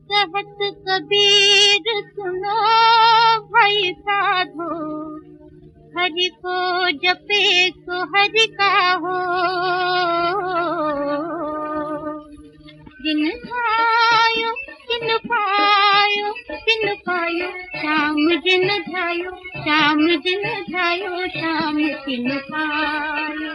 कहत कबीर सुनो भाई साधो, हरि को जपे सो हरि का हो। जिन ध्यायो तिन पायो, तिन पायो श्याम जिन ध्यायो, श्याम जिन ध्यायो श्याम तिन पायो।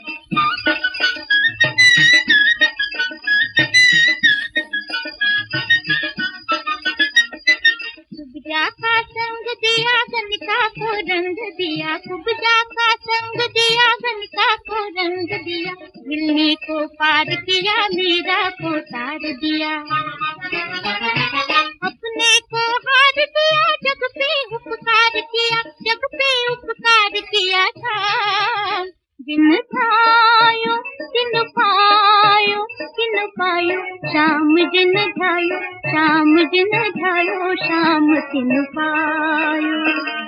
कुब्जा का संग दिया गणिका को रंग दिया, कुब्जा का संग दिया गणिका को रंग दिया। गिलनी को पार किया मीरा को तार दिया, अपने को हार दिया जग पे उपकार किया, जग पे उपकार किया था। जिन ध्यायो तिन पायो, तिन पायो श्याम जिन ध्यायो, श्याम जिन ध्यायो श्याम तिन पायो।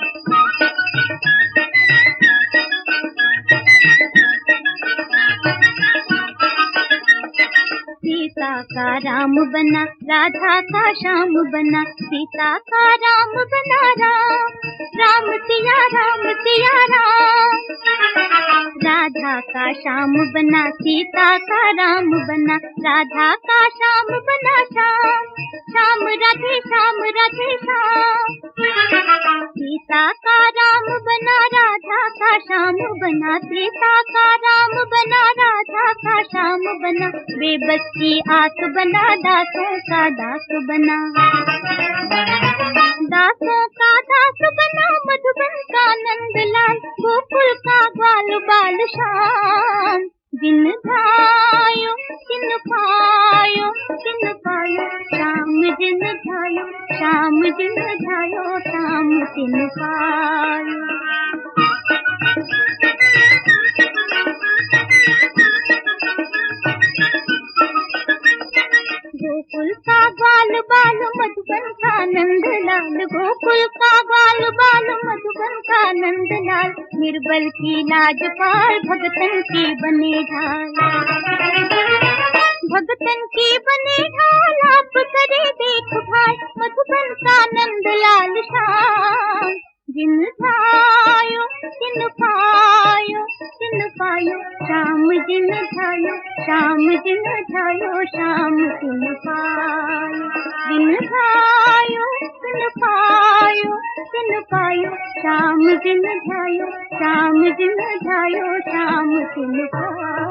सीता का राम बना, राधा का श्याम बना, सीता का राम बना राम, राम सिया राम सिया राम। राधा का श्याम बना, सीता का राम बना, राधा का श्याम बना श्याम, श्याम राधे श्याम राधे श्याम। सीता का राम बना, राधा का श्याम बना, सीता का राम बना, राधा का श्याम बना। बेबस की आस बना, दासों का दास बना, दासों का दास बना। मधुबन का नंदलाल, गोकुल का ग्वाल बाल श्याम। जिन ध्यायो तिन पायो, तिन पायो श्याम जिन ध्यायो, श्याम जिन ध्यायो श्याम तिन पायो। गोकुल का ग्वाल बाल मधुबन का नंदलाल, गोकुल का ग्वाल बाल मधुबन का नंदलाल। निर्बल की लाज पाल, भगतन की बने ढाल, भगतन की बने ढाल। आप करे देखभाल, मधुबन का नंदलाल श्याम। जिन ध्यायो तिन पायो, तिन पायो श्याम जिन ध्यायो, श्याम जिन ध्यायो श्याम तिन पायो। जिन ध्यायो तिन पायो, तिन पायो श्याम जिन ध्यायो, श्याम जिन ध्यायो श्याम तिन पायो।